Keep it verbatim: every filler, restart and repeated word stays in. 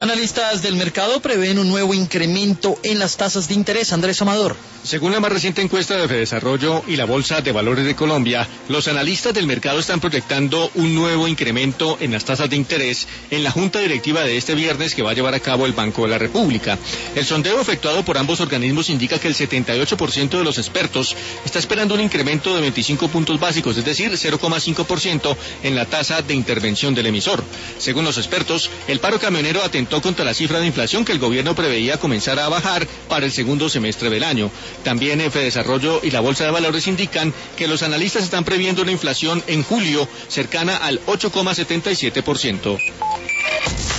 Analistas del mercado prevén un nuevo incremento en las tasas de interés. Andrés Amador. Según la más reciente encuesta de Fedesarrollo y la Bolsa de Valores de Colombia, los analistas del mercado están proyectando un nuevo incremento en las tasas de interés en la junta directiva de este viernes que va a llevar a cabo el Banco de la República. El sondeo efectuado por ambos organismos indica que el setenta y ocho por ciento de los expertos está esperando un incremento de veinticinco puntos básicos, es decir, cero coma cinco por ciento en la tasa de intervención del emisor. Según los expertos, el paro camionero atentó contra la cifra de inflación que el gobierno preveía comenzar a bajar para el segundo semestre del año. También en Fedesarrollo y la Bolsa de Valores indican que los analistas están previendo una inflación en julio cercana al ocho coma setenta y siete por ciento.